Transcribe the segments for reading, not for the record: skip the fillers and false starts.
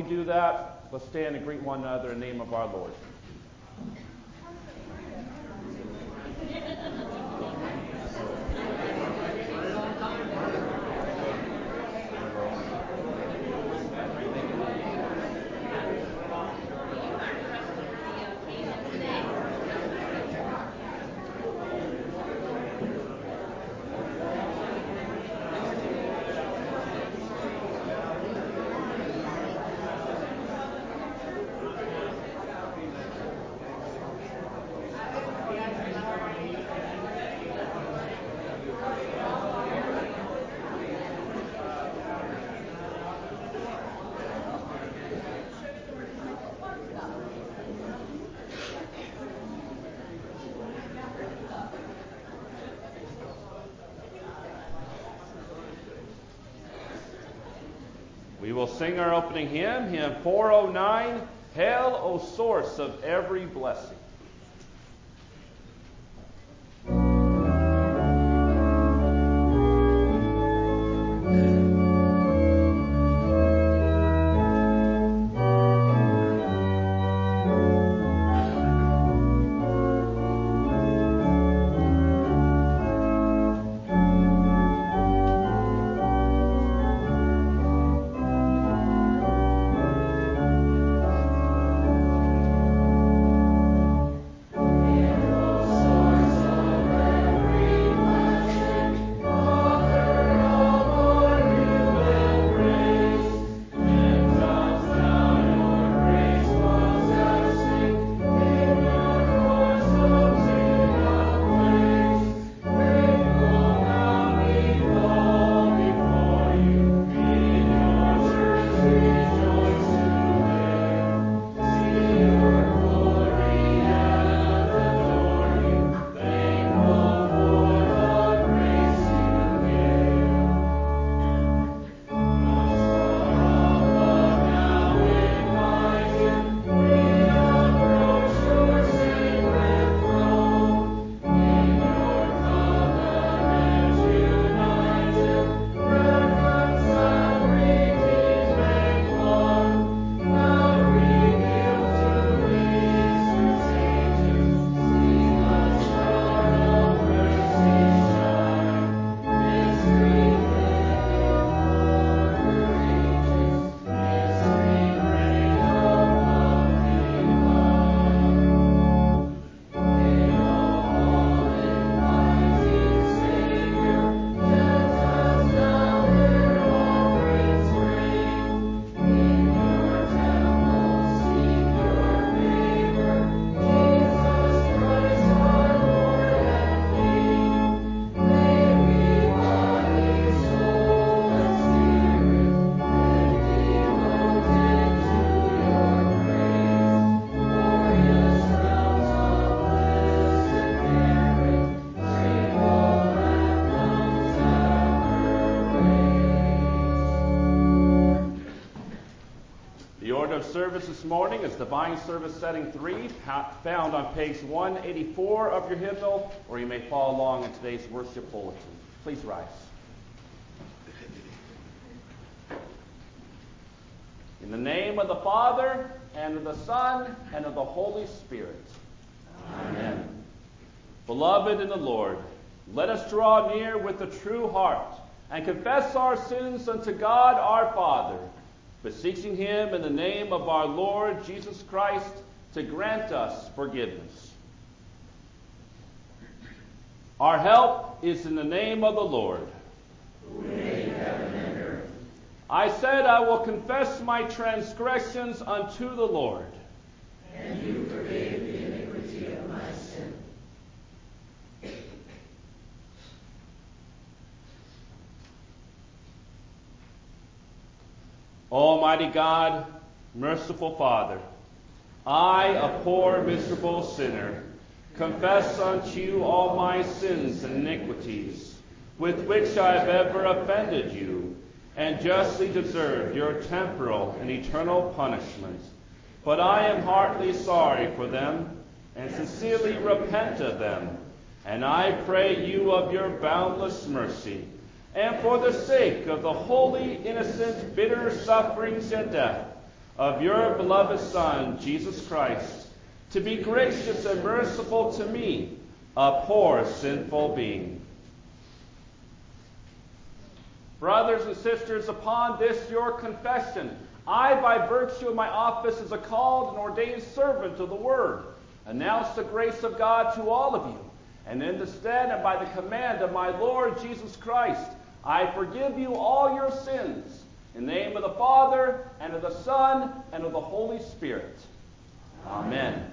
do that, let's stand and greet one another in the name of our Lord. We will sing our opening hymn, hymn 409, Hail, O Source of Every Blessing. Service this morning is Divine Service Setting 3, found on page 184 of your hymnal, or you may follow along in today's worship bulletin. Please rise. In the name of the Father, and of the Son, and of the Holy Spirit. Amen. Beloved in the Lord, let us draw near with a true heart, and confess our sins unto God our Father, beseeching him in the name of our Lord Jesus Christ to grant us forgiveness. Our help is in the name of the Lord, who made heaven and earth. I said, I will confess my transgressions unto the Lord. And you forgave the iniquity of my sin. Almighty God, merciful Father, I, a poor, miserable sinner, confess unto you all my sins and iniquities, with which I have ever offended you, and justly deserved your temporal and eternal punishment. But I am heartily sorry for them, and sincerely repent of them, and I pray you of your boundless mercy, and for the sake of the holy, innocent, bitter sufferings and death of your beloved Son, Jesus Christ, to be gracious and merciful to me, a poor sinful being. Brothers and sisters, upon this your confession, I, by virtue of my office as a called and ordained servant of the Word, announce the grace of God to all of you, and in the stead and by the command of my Lord Jesus Christ, I forgive you all your sins, in the name of the Father, and of the Son, and of the Holy Spirit. Amen.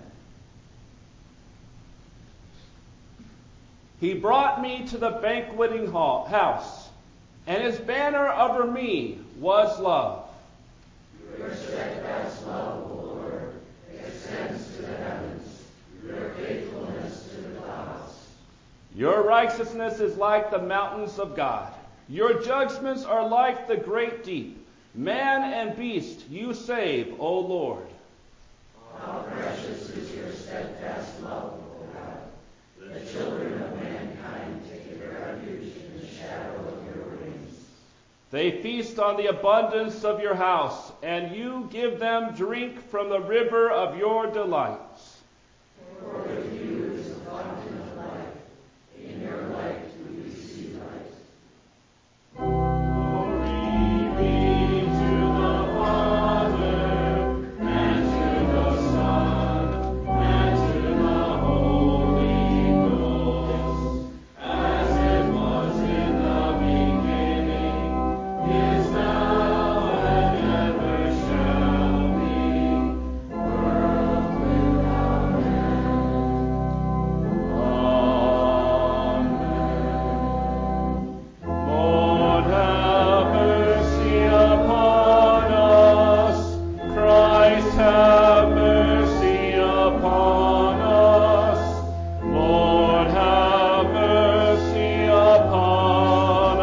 He brought me to the banqueting house, and his banner over me was love. Your steadfast love, O Lord, extends to the heavens, your faithfulness to the clouds. Your righteousness is like the mountains of God. Your judgments are like the great deep. Man and beast you save, O Lord. How precious is your steadfast love, O God. The children of mankind take refuge in the shadow of your wings. They feast on the abundance of your house, and you give them drink from the river of your delights. For with you is the fountain of life. In your light we see light. Glory be to the Father, and to the Son, and to the Holy Ghost, as it was in the beginning, is now, and ever shall be, world without end. Amen. Lord, have mercy upon us. Christ, have mercy upon us. Lord, have mercy upon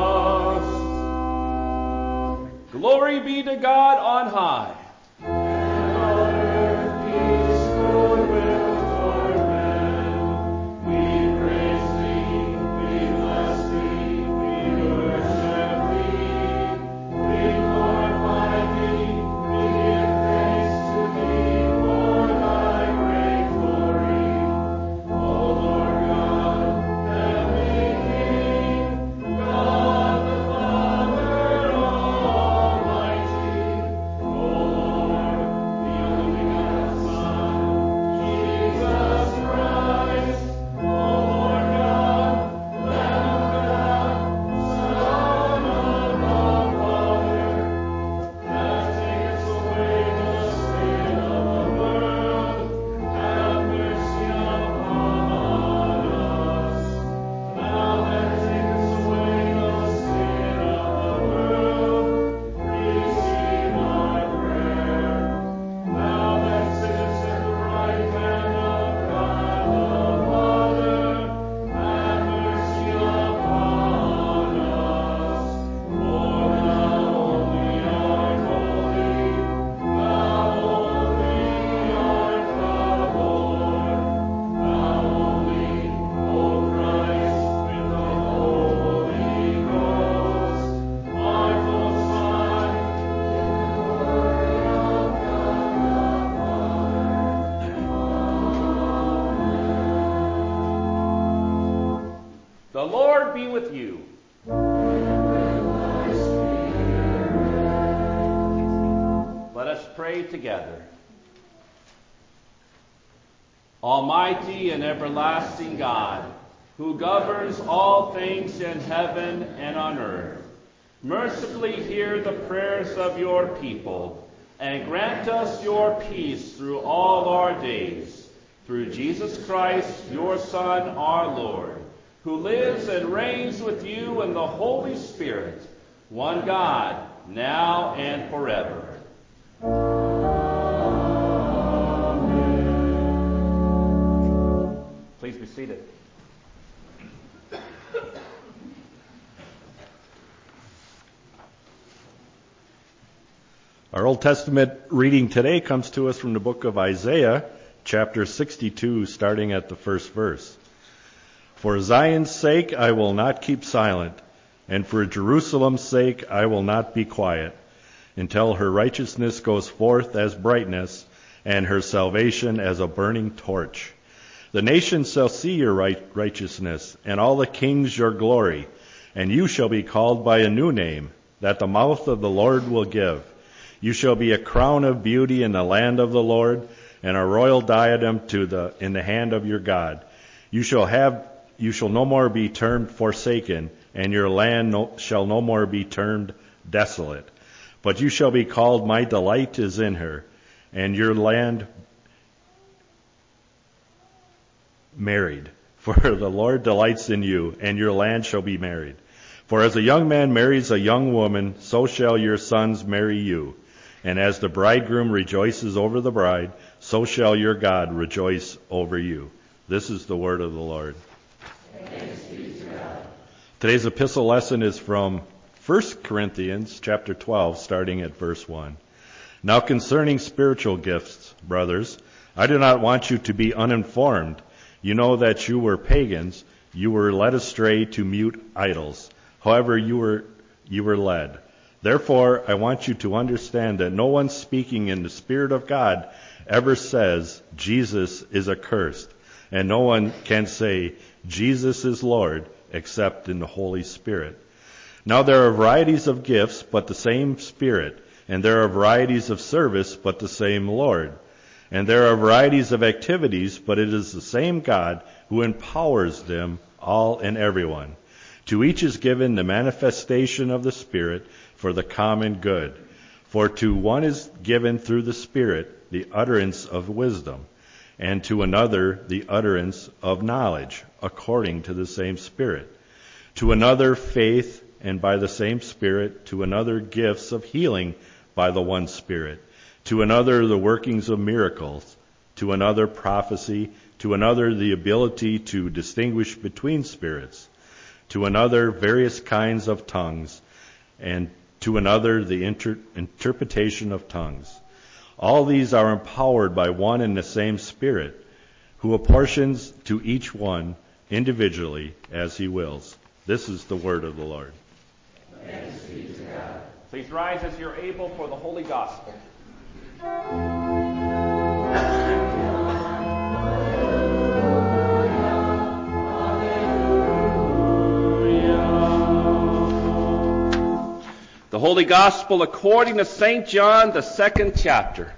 us. Glory be to God on high. And on earth peace, goodwill toward men. We praise thee, we bless thee, we worship thee. We glorify thee, we give thanks to thee for thy great glory. O Lord God, heavenly King, God the Father Almighty, O Lord, the only begotten Son, Jesus Christ, O Lord God, Lamb of God, Son of the Father, that takest away the sin of the world, have mercy upon us. Thou that takest away the sin of the world, receive our prayer. Thou that sittest at the right hand of God the Father, have mercy upon us. For thou only art holy, thou only art the Lord, thou only, O Christ, with the Holy Ghost, art most high, in the glory of God the Father. The Lord be with you. Let us pray together. Almighty and everlasting God, who governs all things in heaven and on earth, mercifully hear the prayers of your people, and grant us your peace through all our days. Through Jesus Christ, your Son, our Lord, who lives and reigns with you in the Holy Spirit, one God, now and forever. Please be seated. Our Old Testament reading today comes to us from the book of Isaiah, chapter 62, starting at the first verse. For Zion's sake I will not keep silent, and for Jerusalem's sake I will not be quiet, until her righteousness goes forth as brightness, and her salvation as a burning torch. The nations shall see your righteousness, and all the kings your glory, and you shall be called by a new name, that the mouth of the Lord will give. You shall be a crown of beauty in the land of the Lord, and a royal diadem in the hand of your God. You shall no more be termed forsaken, and your land shall no more be termed desolate. But you shall be called, my delight is in her, and your land married. For the Lord delights in you, and your land shall be married. For as a young man marries a young woman, so shall your sons marry you. And as the bridegroom rejoices over the bride, so shall your God rejoice over you. This is the word of the Lord. Thanks be to God. Today's epistle lesson is from 1 Corinthians chapter 12, starting at verse 1. Now concerning spiritual gifts, brothers, I do not want you to be uninformed. You know that you were pagans, you were led astray to mute idols. However, you were led. Therefore, I want you to understand that no one speaking in the Spirit of God ever says, Jesus is accursed, and no one can say, Jesus is Lord, except in the Holy Spirit. Now there are varieties of gifts, but the same Spirit, and there are varieties of service, but the same Lord. And there are varieties of activities, but it is the same God who empowers them all and everyone. To each is given the manifestation of the Spirit for the common good. For to one is given through the Spirit the utterance of wisdom, and to another the utterance of knowledge, according to the same Spirit. To another faith, and by the same Spirit. To another gifts of healing by the one Spirit. To another the workings of miracles. To another prophecy. To another the ability to distinguish between spirits. To another various kinds of tongues, and to another the interpretation of tongues. All these are empowered by one and the same Spirit, who apportions to each one individually as he wills. This is the word of the Lord. Thanks be to God. Please rise as you're able for the Holy Gospel. The Holy Gospel according to St. John, the 2nd chapter.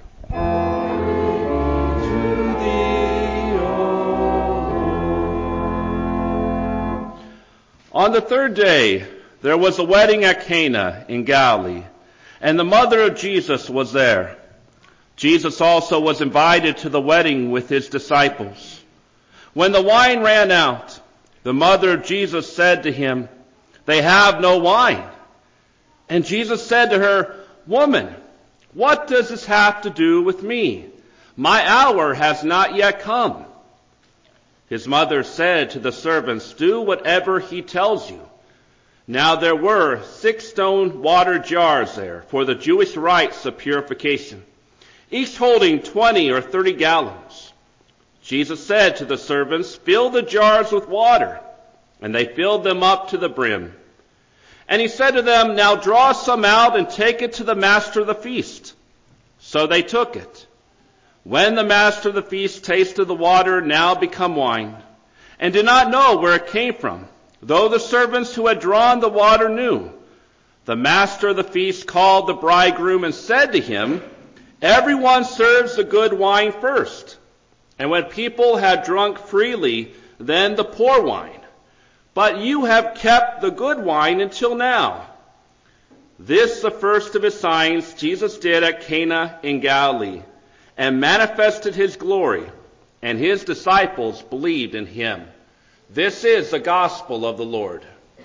On the 3rd day, there was a wedding at Cana in Galilee, and the mother of Jesus was there. Jesus also was invited to the wedding with his disciples. When the wine ran out, the mother of Jesus said to him, "They have no wine." And Jesus said to her, "Woman, what does this have to do with me? My hour has not yet come." His mother said to the servants, "Do whatever he tells you." Now there were 6 stone water jars there for the Jewish rites of purification, each holding 20 or 30 gallons. Jesus said to the servants, "Fill the jars with water." And they filled them up to the brim. And he said to them, "Now draw some out and take it to the master of the feast." So they took it. When the master of the feast tasted the water now become wine, and did not know where it came from, though the servants who had drawn the water knew, the master of the feast called the bridegroom and said to him, "Everyone serves the good wine first, and when people had drunk freely, then the poor wine. But you have kept the good wine until now." This, the first of his signs, Jesus did at Cana in Galilee, and manifested his glory, and his disciples believed in him. This is the gospel of the Lord.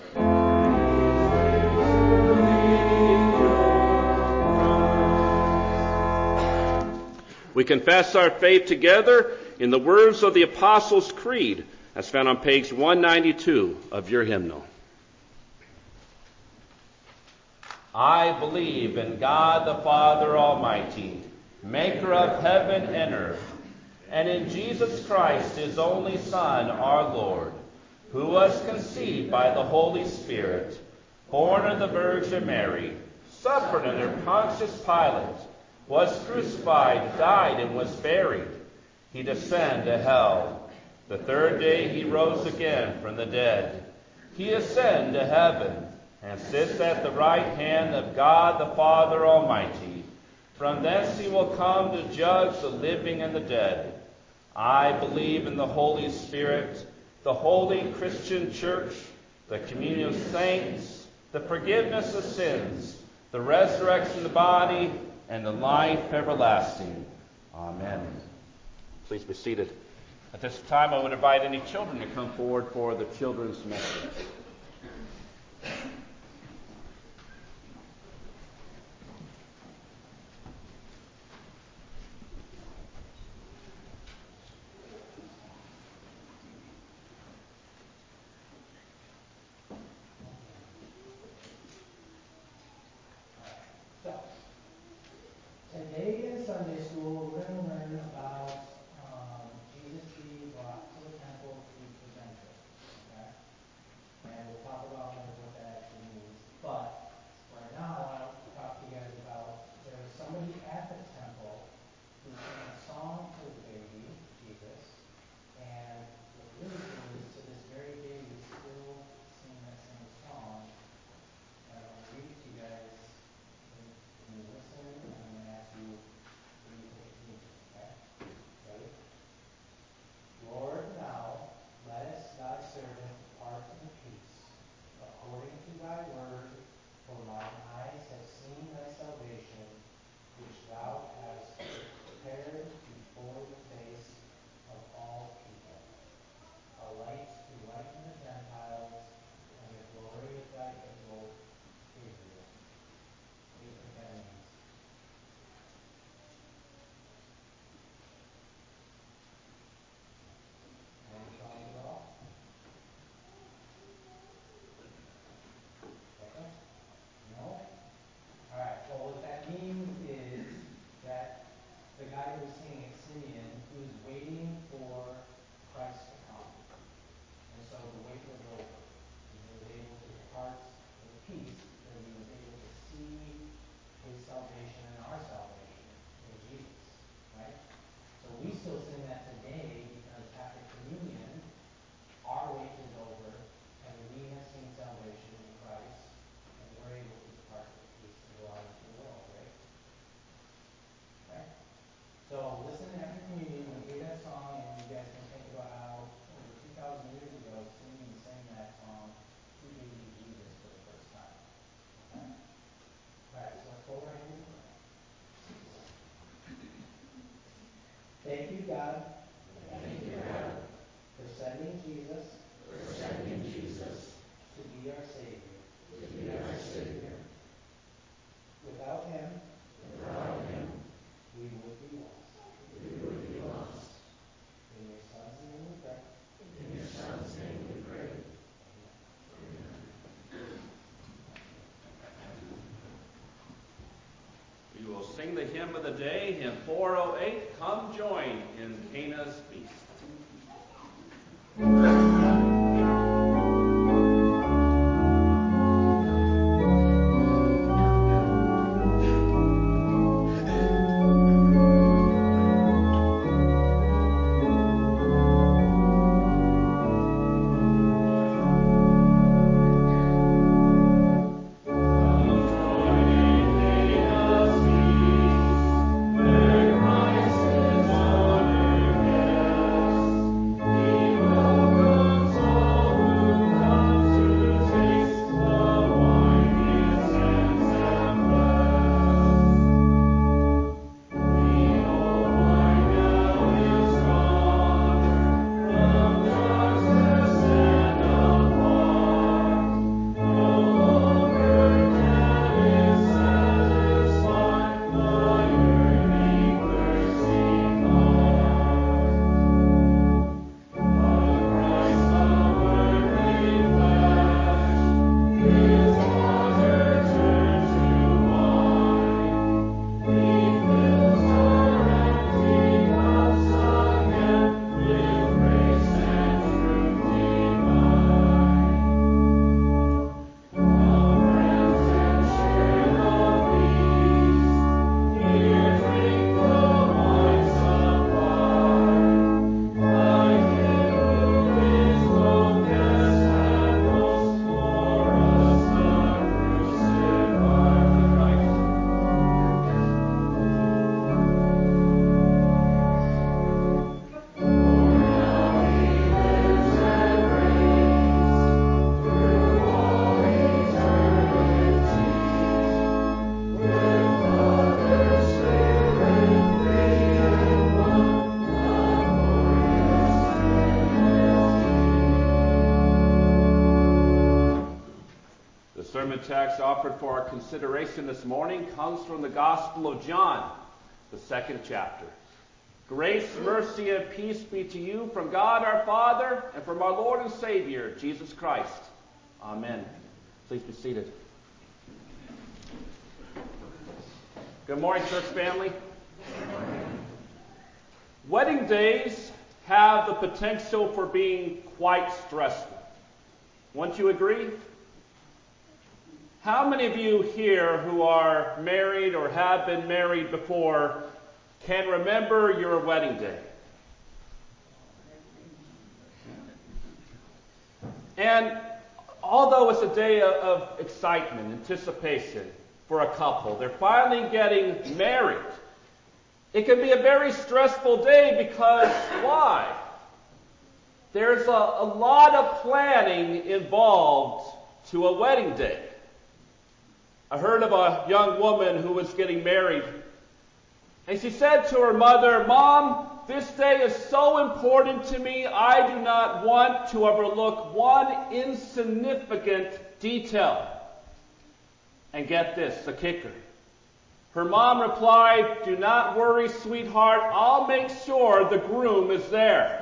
We confess our faith together in the words of the Apostles' Creed, as found on page 192 of your hymnal. I believe in God the Father Almighty, maker of heaven and earth, and in Jesus Christ, his only Son, our Lord, who was conceived by the Holy Spirit, born of the Virgin Mary, suffered under Pontius Pilate, was crucified, died, and was buried. He descended to hell. The third day he rose again from the dead. He ascended to heaven and sits at the right hand of God the Father Almighty. From thence he will come to judge the living and the dead. I believe in the Holy Spirit, the holy Christian church, the communion of saints, the forgiveness of sins, the resurrection of the body, and the life everlasting. Amen. Please be seated. At this time, I would invite any children to come forward for the children's message. Today in Sunday school, we're going to learn about Jesus being brought to the temple to be presented. Okay? And we'll talk about more what that actually means. But right now, I want to talk to you guys about there was somebody at the temple who sang a song to the baby, Jesus. And what's really cool is to this very day, we still sing that same song. And I'm going to read it to you guys. Can you listen? And I'm going to ask you what you think it means. Okay? Ready? Lord, now lettest thy servant depart in peace, according to thy word, for mine eyes have seen thy salvation, which thou hast prepared before the face of all people, a light to lighten the Gentiles, and the glory of thy people Israel. What do you think that means? Any thoughts at all? Okay? No? Alright, well what that means is that the guy who was singing it, Simeon, he was waiting for Christ to come. And so the wait was over. And he was able to depart with peace because he was able to see his salvation and our salvation in Jesus. Right? So we still sing that today because after communion, our wait is over and we have seen salvation in Christ and we're able to depart with peace and go out into the world, right? Right? So listen after communion, when you hear that song, and you guys can think about how over 2,000 years ago, Simeon sang that song to baby Jesus for the first time. Okay? Alright, so let's hold our hands and pray. Thank you, God. Thank you, God. For sending Jesus. To be our Savior. Without him. We would be lost. In your Son's name we pray. We will sing the hymn of the day, hymn 408, Come Join in Cana's Feast. Christ is honored. text offered for our consideration this morning comes from the Gospel of John, the 2nd chapter. Grace, mercy, and peace be to you from God our Father and from our Lord and Savior, Jesus Christ. Amen. Please be seated. Good morning, church family. Wedding days have the potential for being quite stressful. Wouldn't you agree? How many of you here who are married or have been married before can remember your wedding day? And although it's a day of excitement, anticipation for a couple, they're finally getting married, it can be a very stressful day because why? There's a lot of planning involved to a wedding day. I heard of a young woman who was getting married, and she said to her mother, "Mom, this day is so important to me, I do not want to overlook one insignificant detail." And get this, the kicker. Her mom replied, "Do not worry, sweetheart, I'll make sure the groom is there."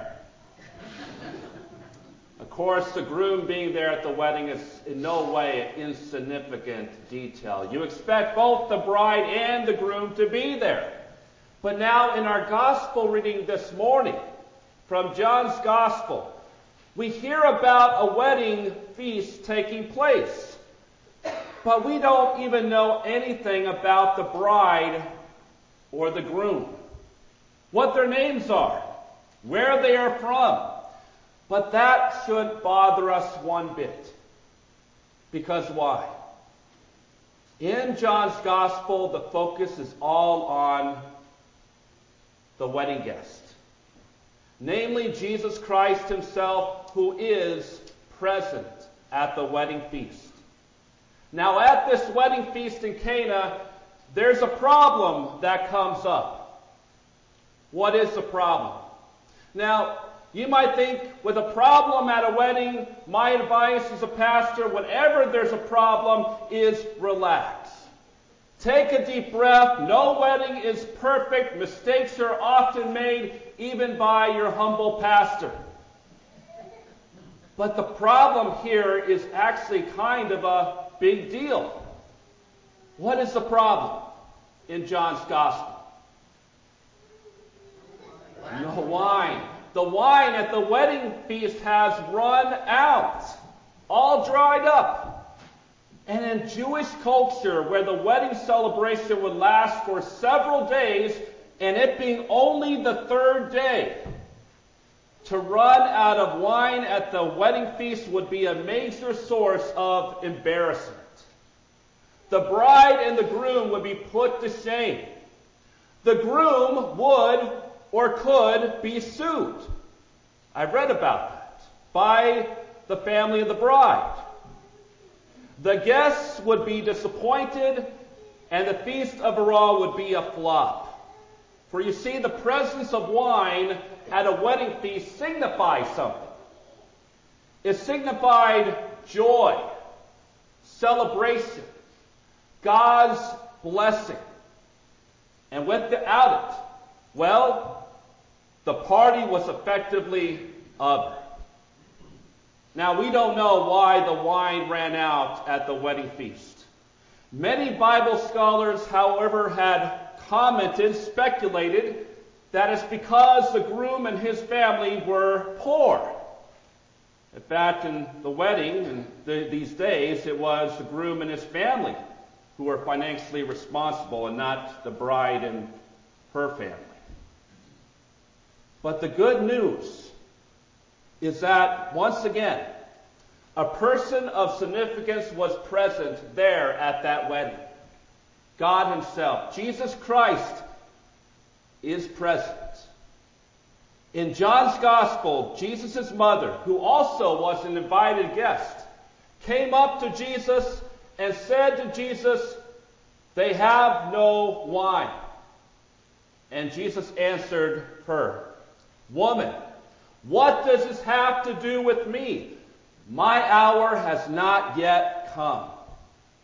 Of course, the groom being there at the wedding is in no way an insignificant detail. You expect both the bride and the groom to be there. But now in our gospel reading this morning, from John's gospel, we hear about a wedding feast taking place. But we don't even know anything about the bride or the groom, what their names are, where they are from. But that shouldn't bother us one bit. Because why? In John's gospel, the focus is all on the wedding guest, namely Jesus Christ himself, who is present at the wedding feast. Now, at this wedding feast in Cana, there's a problem that comes up. What is the problem? Now, you might think, with a problem at a wedding, my advice as a pastor, whenever there's a problem, is relax. Take a deep breath. No wedding is perfect. Mistakes are often made, even by your humble pastor. But the problem here is actually kind of a big deal. What is the problem in John's gospel? No wine. The wine at the wedding feast has run out, all dried up. And in Jewish culture, where the wedding celebration would last for several days, and it being only the third day, to run out of wine at the wedding feast would be a major source of embarrassment. The bride and the groom would be put to shame. The groom would or could be sued. I've read about that. By the family of the bride. The guests would be disappointed, and the feast overall would be a flop. For you see, the presence of wine at a wedding feast signifies something. It signified joy, celebration, God's blessing. And without it, well, the party was effectively over. Now, we don't know why the wine ran out at the wedding feast. Many Bible scholars, however, had commented, speculated, that it's because the groom and his family were poor. In fact, in the wedding, in these days, it was the groom and his family who were financially responsible and not the bride and her family. But the good news is that, once again, a person of significance was present there at that wedding. God himself, Jesus Christ, is present. In John's Gospel, Jesus' mother, who also was an invited guest, came up to Jesus and said to Jesus, "They have no wine." And Jesus answered her, "Woman, what does this have to do with me? My hour has not yet come."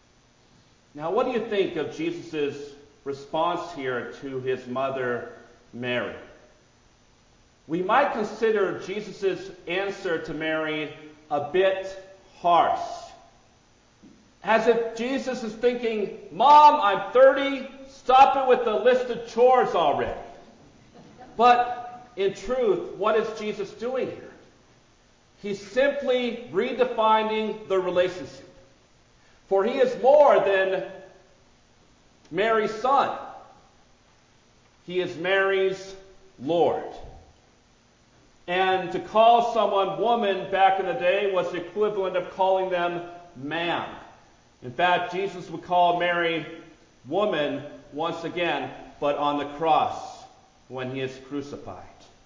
Now, what do you think of Jesus' response here to his mother, Mary? We might consider Jesus' answer to Mary a bit harsh. As if Jesus is thinking, Mom, I'm 30, stop it with the list of chores already. But in truth, what is Jesus doing here? He's simply redefining the relationship. For he is more than Mary's son. He is Mary's Lord. And to call someone woman back in the day was the equivalent of calling them man. In fact, Jesus would call Mary woman once again, but on the cross when he is crucified.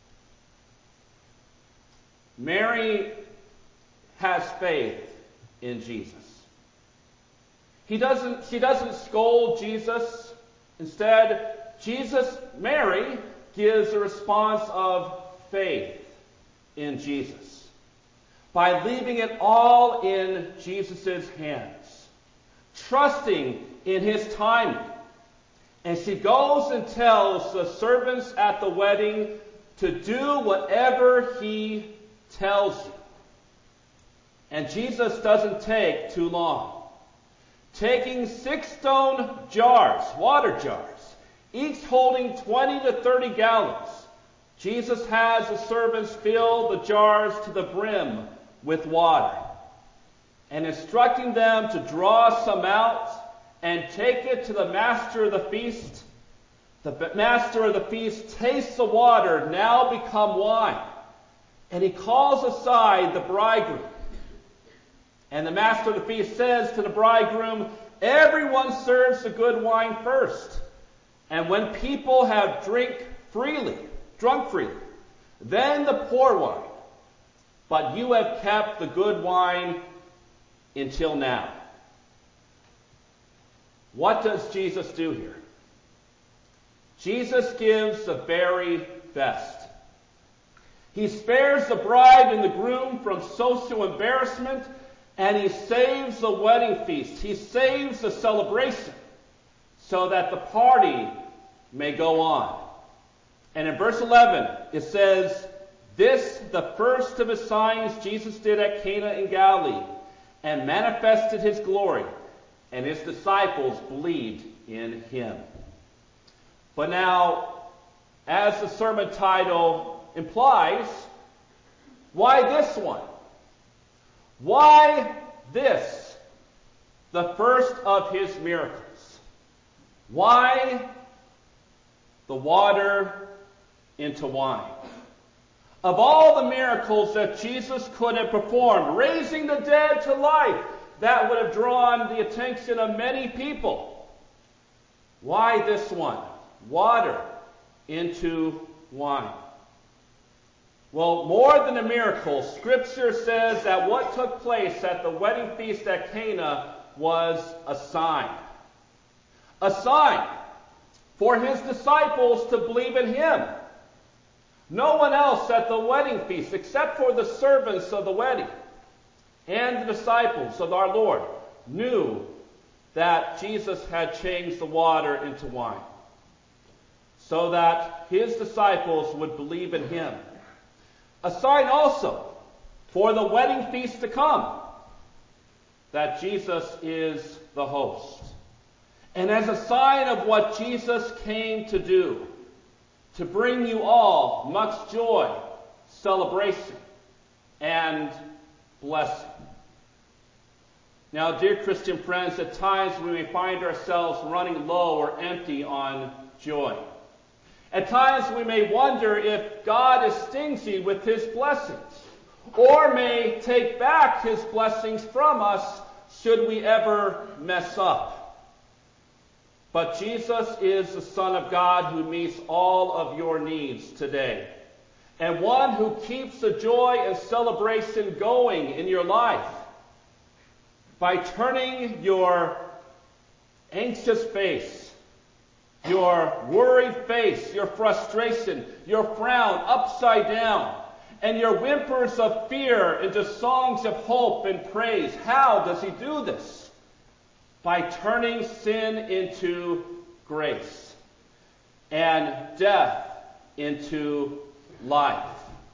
Mary has faith in Jesus. She doesn't scold Jesus. Instead, Mary gives a response of faith in Jesus by leaving it all in Jesus' hands, trusting in his timing. And she goes and tells the servants at the wedding to do whatever he tells you. And Jesus doesn't take too long. Taking 6 stone jars, water jars, each holding 20 to 30 gallons, Jesus has the servants fill the jars to the brim with water, and instructing them to draw some out and take it to the master of the feast. The master of the feast tastes the water, now become wine, and he calls aside the bridegroom. And the master of the feast says to the bridegroom, everyone serves the good wine first. And when people have drunk freely, then the poor wine. But you have kept the good wine until now. What does Jesus do here? Jesus gives the very best. He spares the bride and the groom from social embarrassment, and he saves the wedding feast. He saves the celebration so that the party may go on. And in verse 11, it says, this, the first of his signs Jesus did at Cana in Galilee, and manifested his glory, and his disciples believed in him. But now, as the sermon title implies, why this one? Why this, the first of his miracles? Why the water into wine? Of all the miracles that Jesus could have performed, raising the dead to life, that would have drawn the attention of many people. Why this one? Water into wine. Well, more than a miracle, Scripture says that what took place at the wedding feast at Cana was a sign. A sign for his disciples to believe in him. No one else at the wedding feast, except for the servants of the wedding and the disciples of our Lord, knew that Jesus had changed the water into wine, so that his disciples would believe in him. A sign also for the wedding feast to come, that Jesus is the host. And as a sign of what Jesus came to do, to bring you all much joy, celebration, and blessing. Now, dear Christian friends, at times we may find ourselves running low or empty on joy. At times we may wonder if God is stingy with his blessings, or may take back his blessings from us should we ever mess up. But Jesus is the Son of God who meets all of your needs today, and one who keeps the joy and celebration going in your life by turning your anxious face, your worried face, your frustration, your frown upside down, and your whimpers of fear into songs of hope and praise. How does he do this? by turning sin into grace and death into life.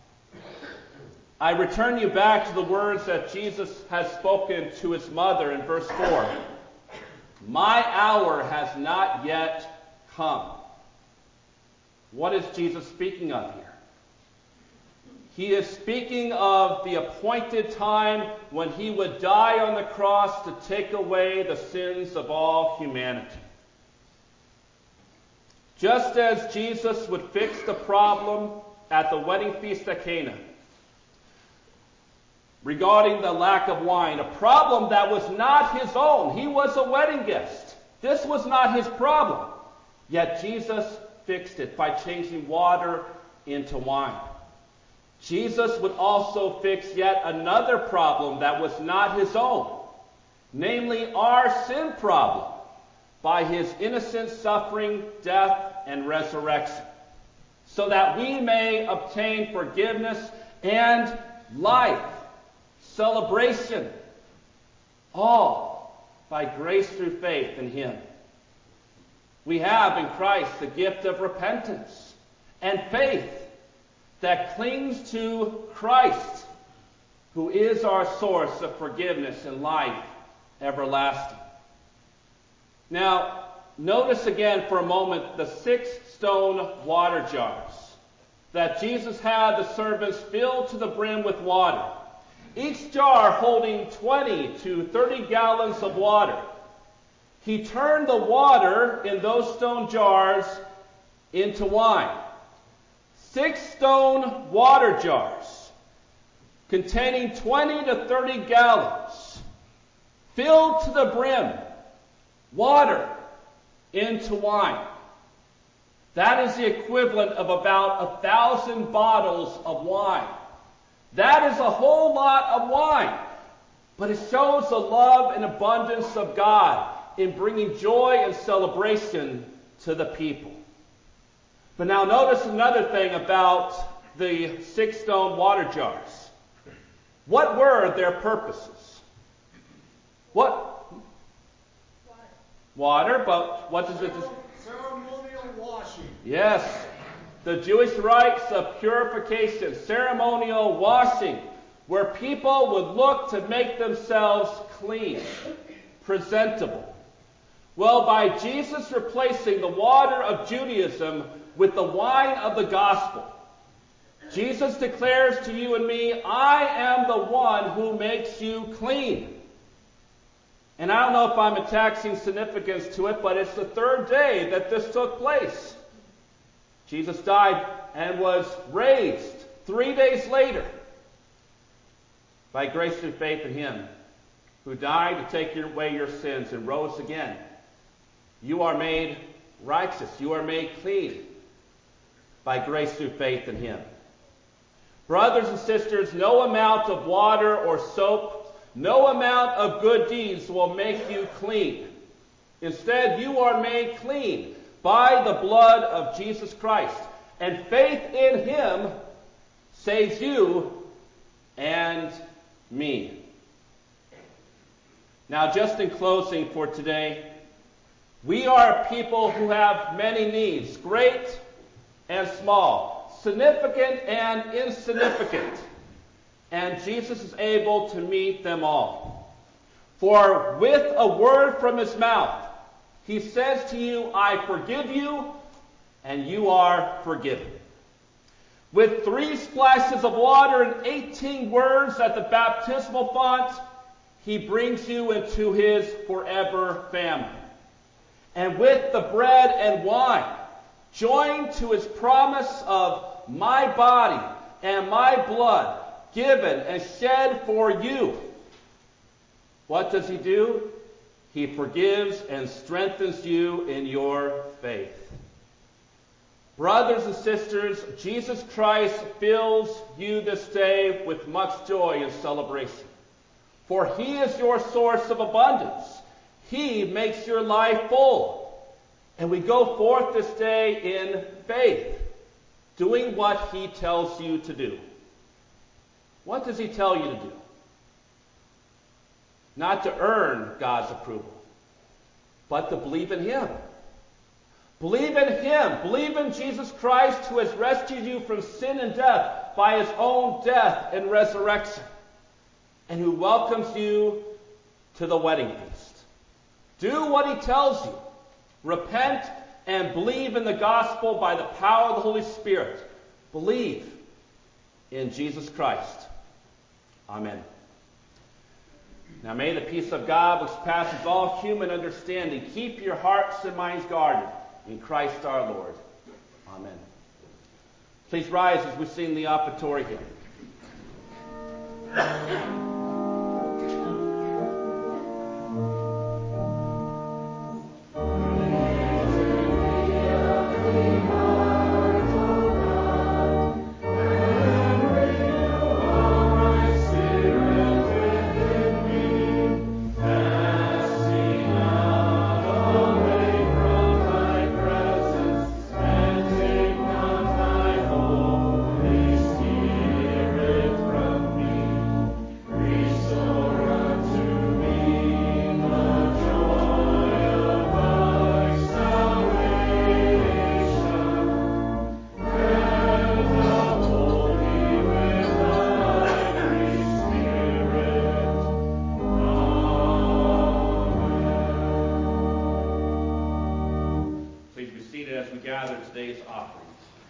I return you back to the words that Jesus has spoken to his mother in verse 4. My hour has not yet come. What is Jesus speaking of here? He is speaking of the appointed time when he would die on the cross to take away the sins of all humanity. Just as Jesus would fix the problem at the wedding feast at Cana regarding the lack of wine, a problem that was not his own. He was a wedding guest. This was not his problem. Yet Jesus fixed it by changing water into wine. Jesus would also fix yet another problem that was not his own, namely our sin problem, by his innocent suffering, death, and resurrection, so that we may obtain forgiveness and life, celebration, all by grace through faith in him. We have in Christ the gift of repentance and faith that clings to Christ, who is our source of forgiveness and life everlasting. Now, notice again for a moment the 6 stone water jars that Jesus had the servants fill to the brim with water, each jar holding 20 to 30 gallons of water. He turned the water in those stone jars into wine. 6 stone water jars containing 20 to 30 gallons, filled to the brim, water into wine. That is the equivalent of about 1,000 bottles of wine. That is a whole lot of wine. But it shows the love and abundance of God in bringing joy and celebration to the people. But now notice another thing about the 6 stone water jars. What were their purposes? What? Water, but what does it? Ceremonial washing. Yes, the Jewish rites of purification, ceremonial washing, where people would look to make themselves clean, presentable. Well, by Jesus replacing the water of Judaism with the wine of the gospel, Jesus declares to you and me, I am the one who makes you clean. And I don't know if I'm attaching significance to it, but it's the 3rd day that this took place. Jesus died and was raised 3 days later by grace through faith in him, who died to take away your sins and rose again. You are made righteous. You are made clean by grace through faith in him. Brothers and sisters, no amount of water or soap, no amount of good deeds will make you clean. Instead, you are made clean by the blood of Jesus Christ. And faith in him saves you and me. Now, just in closing for today, we are a people who have many needs, great and small, significant and insignificant. And Jesus is able to meet them all. For with a word from his mouth, he says to you, I forgive you, and you are forgiven. With 3 splashes of water and 18 words at the baptismal font, he brings you into his forever family. And with the bread and wine, joined to his promise of my body and my blood, given and shed for you. What does he do? He forgives and strengthens you in your faith. Brothers and sisters, Jesus Christ fills you this day with much joy and celebration. For he is your source of abundance. He makes your life full. And we go forth this day in faith, doing what he tells you to do. What does he tell you to do? Not to earn God's approval, but to believe in Him. Believe in Him. Believe in Jesus Christ, who has rescued you from sin and death by His own death and resurrection, and who welcomes you to the wedding feast. Do what He tells you. Repent and believe in the gospel by the power of the Holy Spirit. Believe in Jesus Christ. Amen. Now may the peace of God, which passes all human understanding, keep your hearts and minds guarded in Christ our Lord. Amen. Please rise as we sing the offertory hymn. As we gather today's offerings.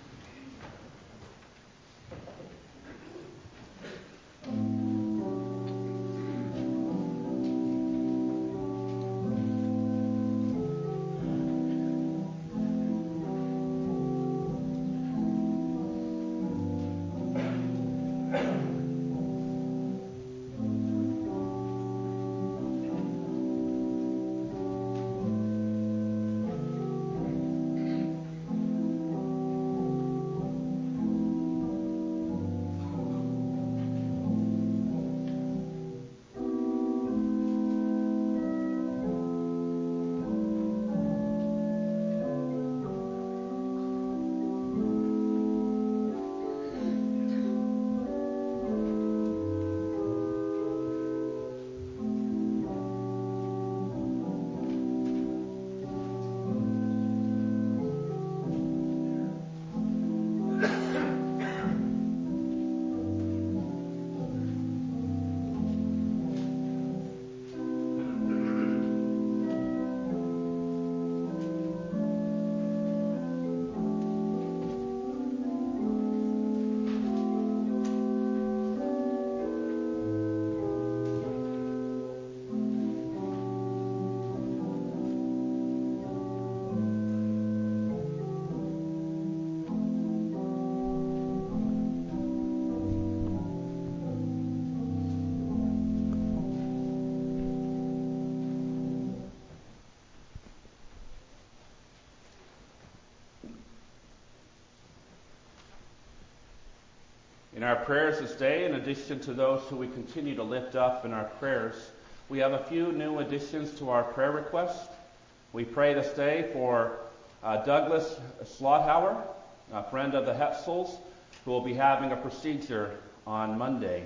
In our prayers this day, in addition to those who we continue to lift up in our prayers, we have a few new additions to our prayer requests. We pray this day for Douglas Slothauer, a friend of the Hetzels, who will be having a procedure on Monday.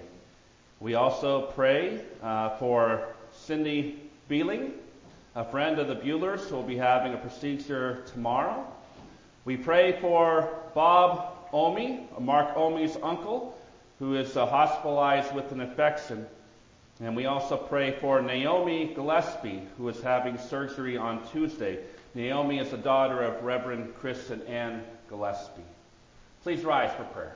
We also pray for Cindy Beeling, a friend of the Buellers, who will be having a procedure tomorrow. We pray for Bob Omi, Mark Omi's uncle, who is hospitalized with an infection. And we also pray for Naomi Gillespie, who is having surgery on Tuesday. Naomi is the daughter of Reverend Chris and Ann Gillespie. Please rise for prayer.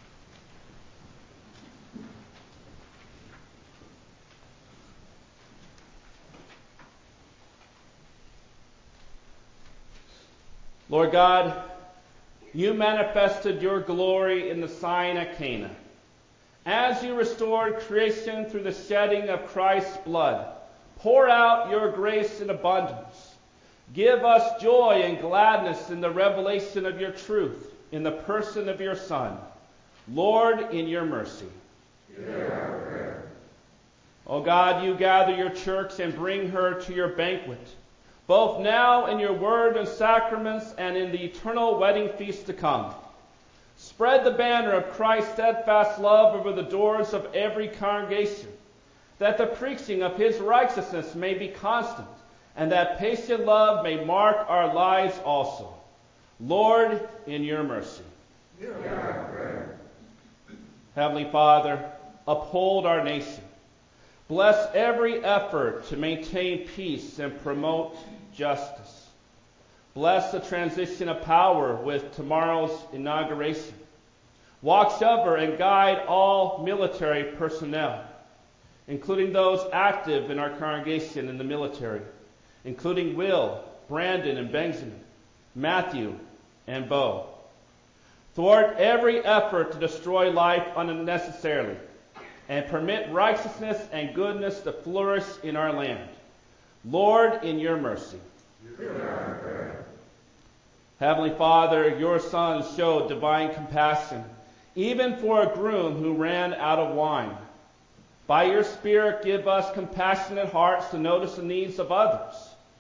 Lord God, you manifested your glory in the sign at Cana. As you restored creation through the shedding of Christ's blood, pour out your grace in abundance. Give us joy and gladness in the revelation of your truth in the person of your Son. Lord, in your mercy. Hear our prayer. O God, you gather your church and bring her to your banquet, both now in your word and sacraments and in the eternal wedding feast to come. Spread the banner of Christ's steadfast love over the doors of every congregation, that the preaching of his righteousness may be constant, and that patient love may mark our lives also. Lord, in your mercy. Hear our prayer. Heavenly Father, uphold our nation. Bless every effort to maintain peace and promote justice. Bless the transition of power with tomorrow's inauguration. Watch over and guide all military personnel, including those active in our congregation in the military, including Will, Brandon, and Benjamin, Matthew, and Bo. Thwart every effort to destroy life unnecessarily, and permit righteousness and goodness to flourish in our land. Lord, in your mercy. Hear our prayer. Heavenly Father, your Son showed divine compassion, even for a groom who ran out of wine. By your Spirit, give us compassionate hearts to notice the needs of others.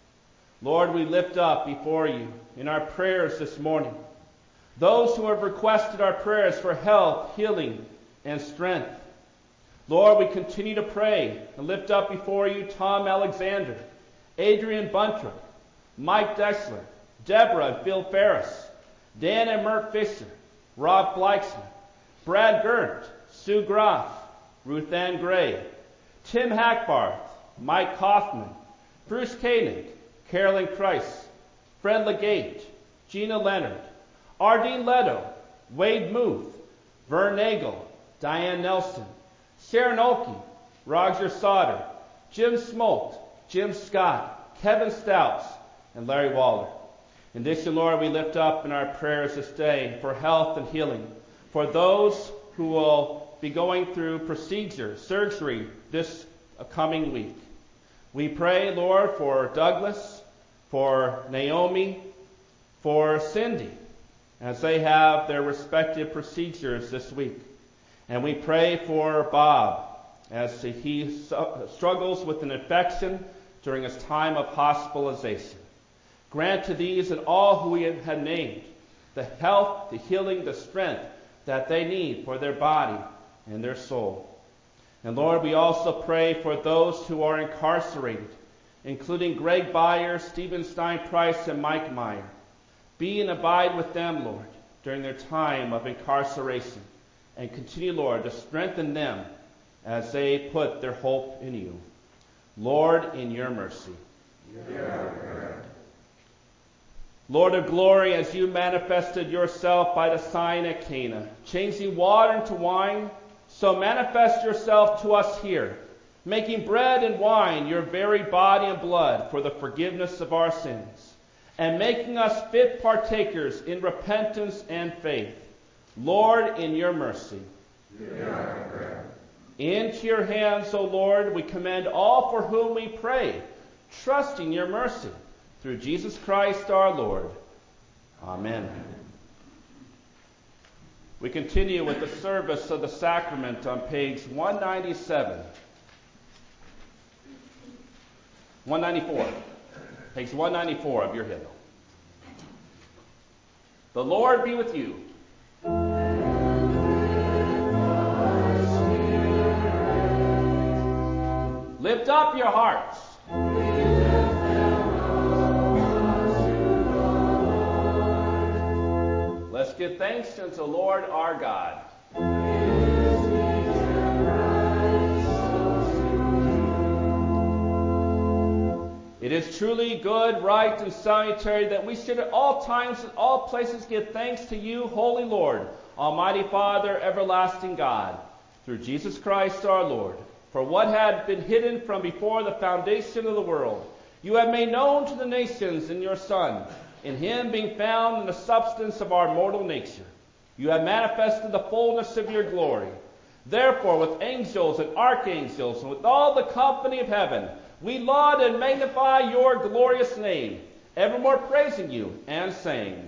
Lord, we lift up before you in our prayers this morning those who have requested our prayers for health, healing, and strength. Lord, we continue to pray and lift up before you Tom Alexander, Adrian Buntrick, Mike Dexler, Deborah and Phil Ferris, Dan and Merck Fisher, Rob Fleischman, Brad Gert, Sue Groff, Ruth Ann Gray, Tim Hackbarth, Mike Kaufman, Bruce Koenig, Carolyn Kreis, Fred Legate, Gina Leonard, Ardeen Leto, Wade Muth, Vern Nagel, Diane Nelson, Sharon Olkey, Roger Sauter, Jim Smolt, Jim Scott, Kevin Stouts, and Larry Waller. In addition, Lord, we lift up in our prayers this day for health and healing for those who will be going through surgery this coming week. We pray, Lord, for Douglas, for Naomi, for Cindy, as they have their respective procedures this week. And we pray for Bob as he struggles with an infection during his time of hospitalization. Grant to these and all who we have named the health, the healing, the strength that they need for their body and their soul. And Lord, we also pray for those who are incarcerated, including Greg Beyer, Stephen Stein Price, and Mike Meyer. Be and abide with them, Lord, during their time of incarceration. And continue, Lord, to strengthen them as they put their hope in you. Lord, in your mercy. Lord of glory, as you manifested yourself by the sign at Cana, changing water into wine, so manifest yourself to us here, making bread and wine your very body and blood for the forgiveness of our sins, and making us fit partakers in repentance and faith. Lord, in your mercy. Into your hands, O Lord, we commend all for whom we pray, trusting your mercy. Through Jesus Christ our Lord. Amen. We continue with the service of the sacrament on page 197. 194. Page 194 of your hymnal. The Lord be with you. Lift up your hearts. Let's give thanks unto the Lord our God. It is truly good, right, and salutary that we should at all times and all places give thanks to you, Holy Lord, Almighty Father, everlasting God, through Jesus Christ our Lord. For what had been hidden from before the foundation of the world, you have made known to the nations in your Son, in him being found in the substance of our mortal nature. You have manifested the fullness of your glory. Therefore, with angels and archangels, and with all the company of heaven, we laud and magnify your glorious name, evermore praising you and saying,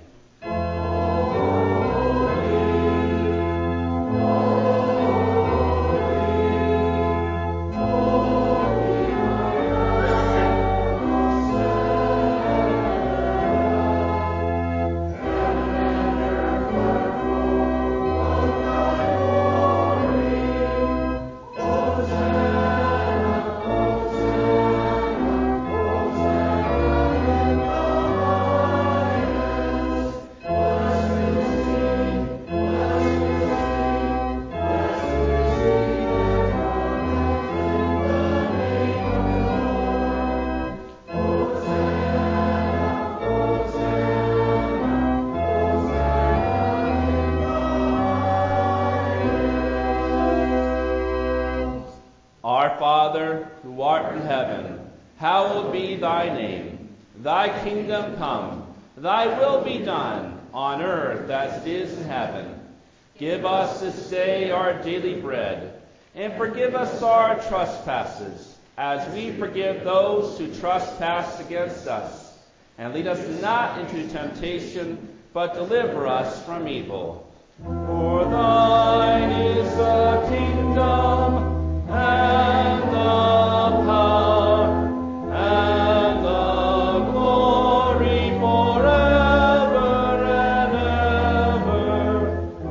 Our Father, who art in heaven, hallowed be thy name. Thy kingdom come, thy will be done, on earth as it is in heaven. Give us this day our daily bread, and forgive us our trespasses, as we forgive those who trespass against us. And lead us not into temptation, but deliver us from evil. For thine is the kingdom, and the power, and the glory forever and ever.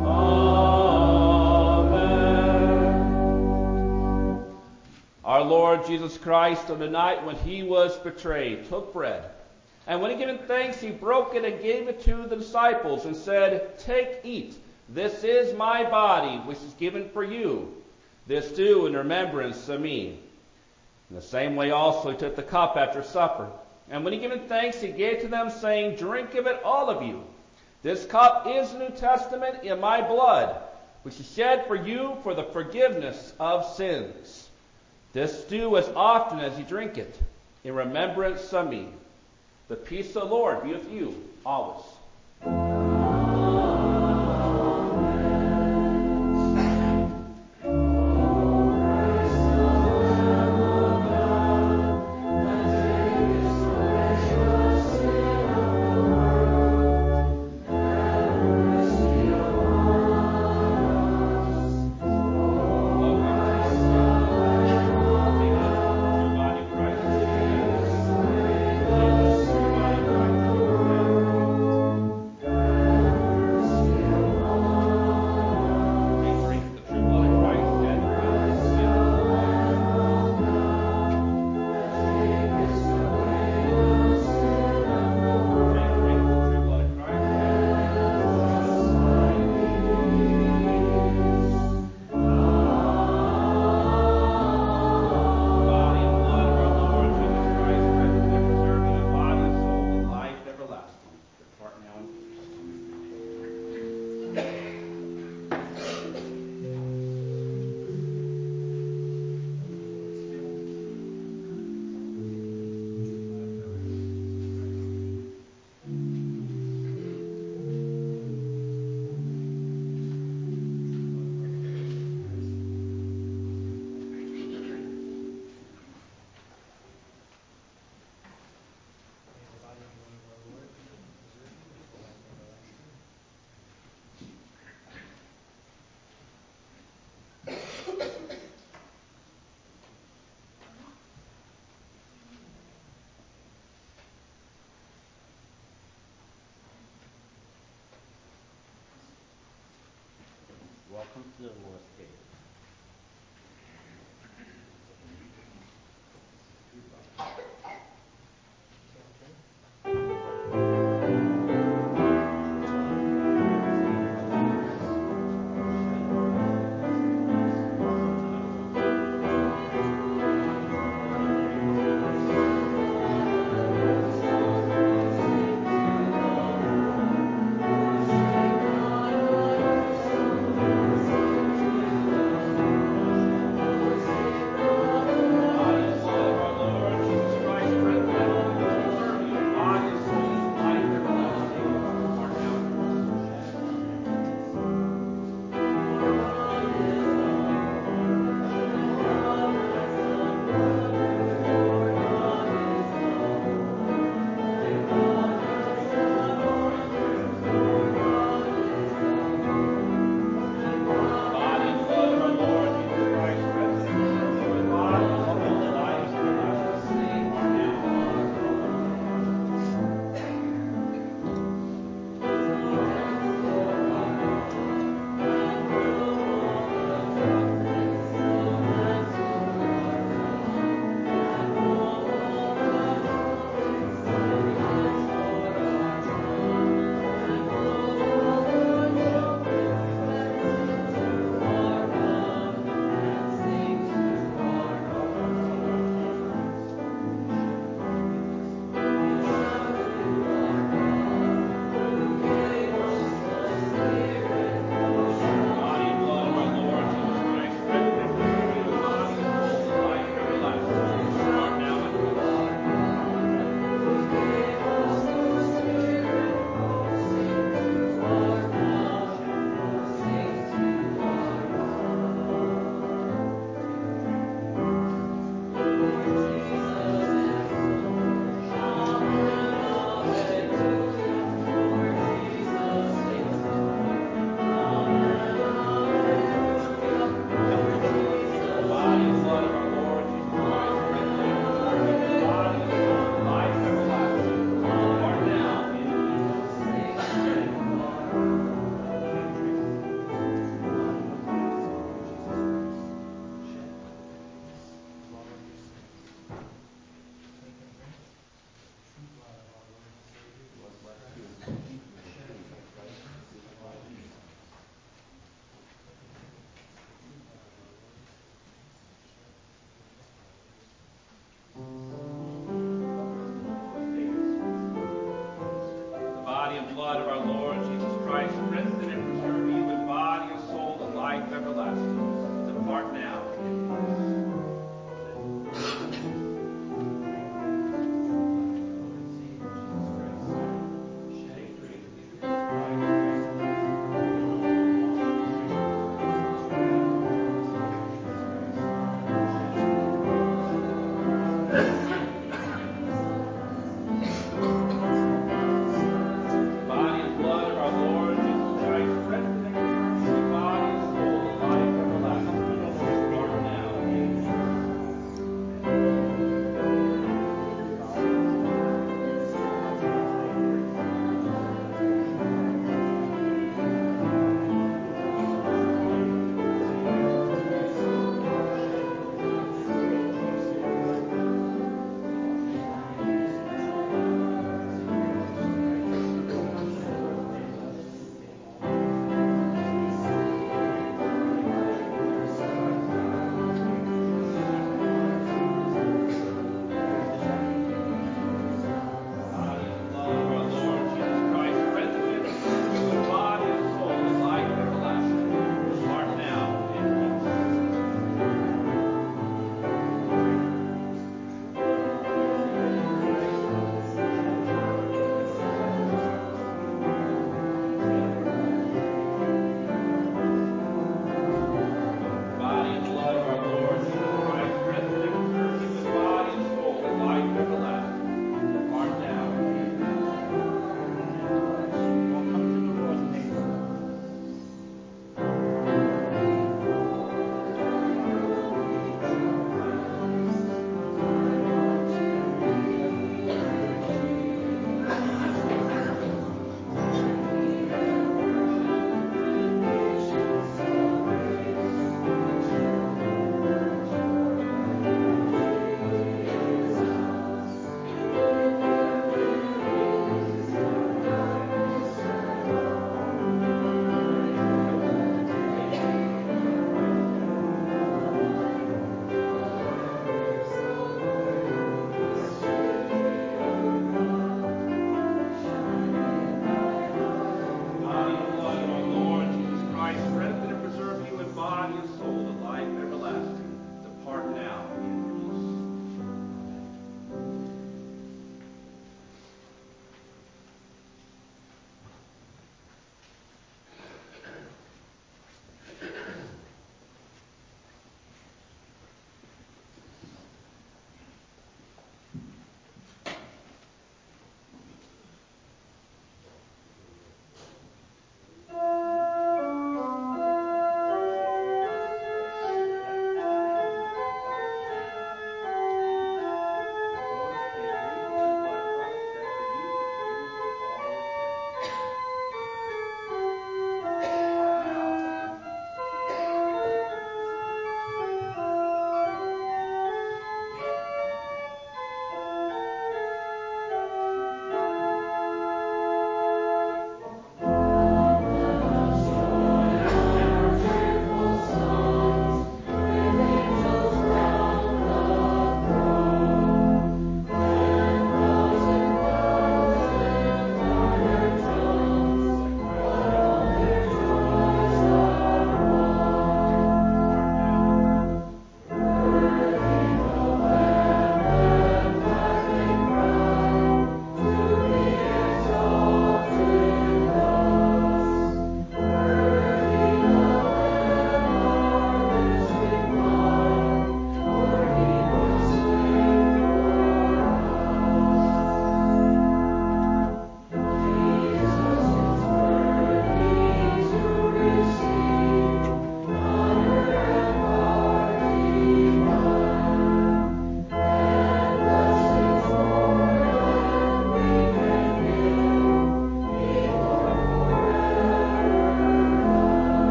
Amen. Our Lord Jesus Christ, on the night when he was betrayed, took bread. And when he had given thanks, he broke it and gave it to the disciples and said, "Take, eat. This is my body, which is given for you. This do in remembrance of me." In the same way also he took the cup after supper. And when he had given thanks, he gave to them, saying, "Drink of it, all of you. This cup is the New Testament in my blood, which is shed for you for the forgiveness of sins. This do as often as you drink it, in remembrance of me." The peace of the Lord be with you always. Welcome to the Lord's table.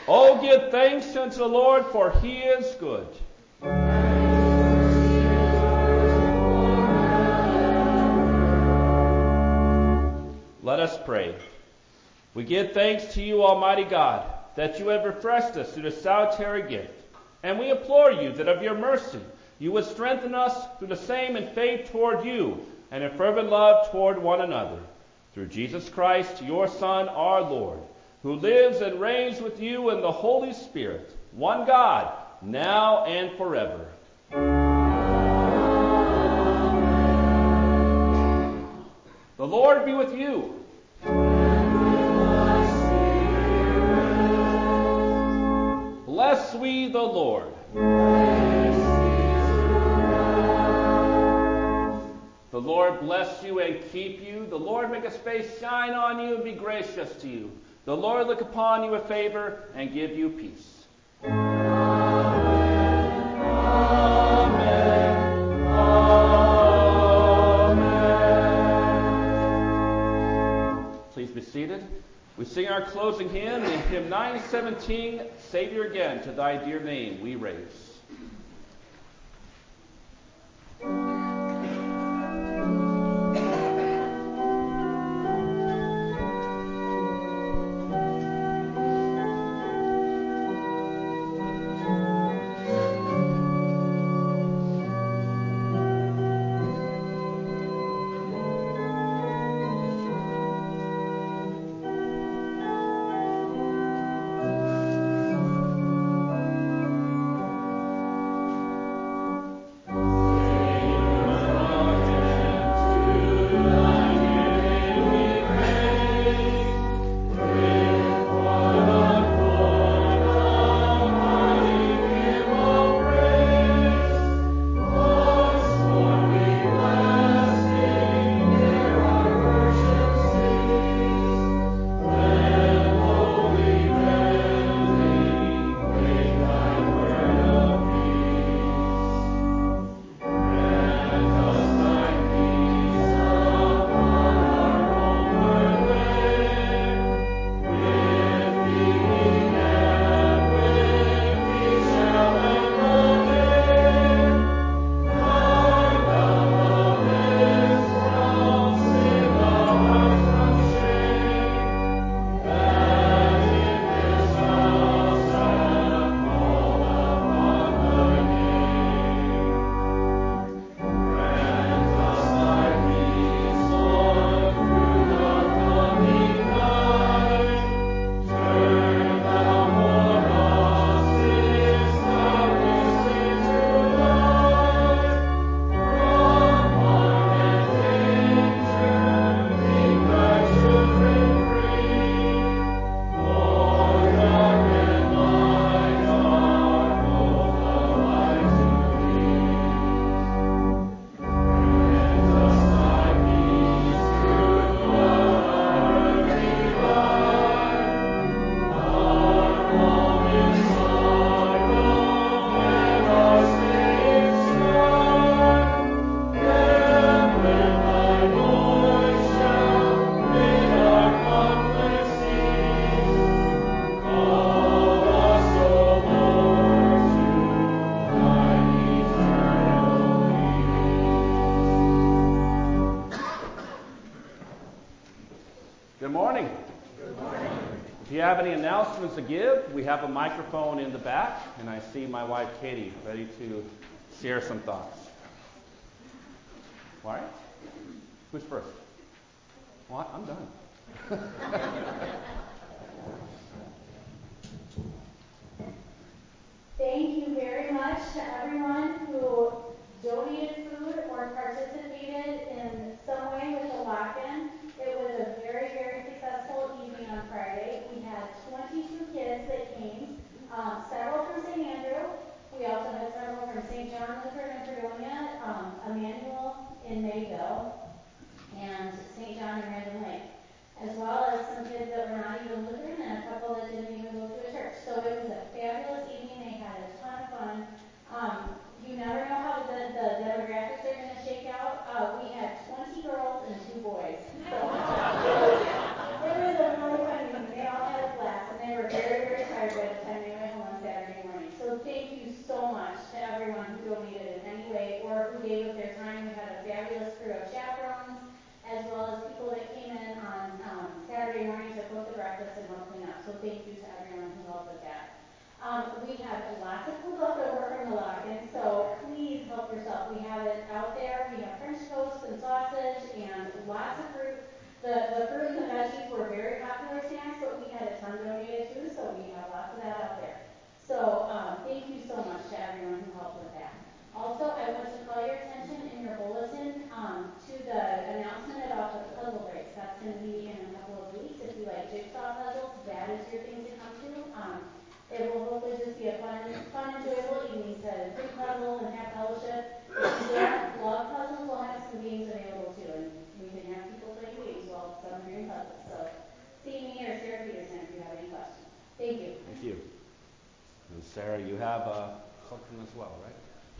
Oh, give thanks unto the Lord, for he is good. Let us pray. We give thanks to you, Almighty God, that you have refreshed us through the salutary gift. And we implore you that of your mercy you would strengthen us through the same in faith toward you and in fervent love toward one another. Through Jesus Christ, your Son, our Lord, who lives and reigns with you in the Holy Spirit, one God, now and forever. The Lord be with you. Bless we the Lord. The Lord bless you and keep you. The Lord make his face shine on you and be gracious to you. The Lord look upon you with favor and give you peace. Amen. Amen. Amen. Please be seated. We sing our closing hymn, in hymn 917, Savior again, to thy dear name we raise. Good morning. Good morning. If you have any announcements to give, we have a microphone in the back, and I see my wife Katie ready to share some thoughts. All right? Who's first? Well, I'm done. Thank you very much to everyone who donated food or participated in some way with the lock-in. It was a very, very successful evening on Friday. We had 22 kids that came, several from St. Andrew. We also had several from St. John Lutheran in Fredonia, Emmanuel in Mayville, and St. John in Random Lake, as well as some kids that were not even Lutheran and a couple that didn't even go to a church. So it was a fabulous evening. They had a ton of fun. to everyone who helped with that. We have lots of food left over from the lock-in, so please help yourself. We have it out there. We have French toast and sausage and lots of fruit. The fruit and the veggies were very popular snacks, but we had a ton donated too, so we have lots of that out there. So thank you so much to everyone who helped with that. Also, I want to call your attention in your bulletin to the announcement about the puzzle race. That's going to be in a couple of weeks. If you like jigsaw puzzles, that is your thing to come to. It will hopefully just be a fun, enjoyable evening to pre-puzzle and have fellowship. If you don't love puzzles, we'll have some games available too, and we can have people playing games while some are doing puzzles. So see me or Sarah Peterson if you have any questions. Thank you. Thank you. And Sarah, you have something as well, right?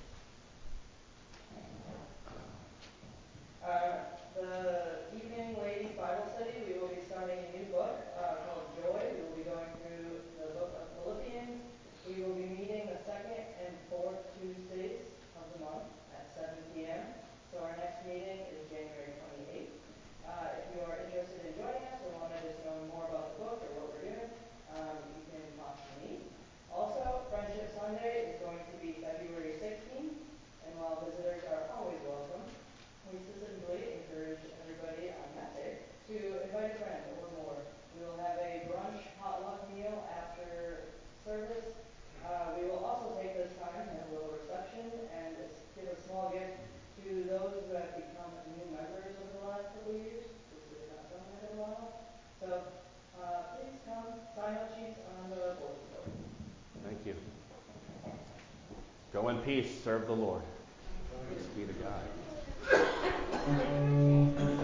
The evening ladies Bible study, we will be starting a new book called Joy. We will be going through the book of Philippians. We will be meeting the second and fourth Tuesdays of the month at 7 p.m. So our next meeting is January 28th. If you are interested in joining us or want to just know more about the book or what we're doing, you can talk to me. Also, Friendship Sunday is going to be February 16th, and while visitors are always welcome, we specifically encourage everybody on that day to invite a friend or more. We will have a brunch potluck meal after service. We will also take this time to have a little reception and give a small gift to those who have become new members over the last couple of years, because we have not done that in a while. So please come, sign up sheets on the bulletin board. Thank you. Go in peace, serve the Lord. Thanks be to God.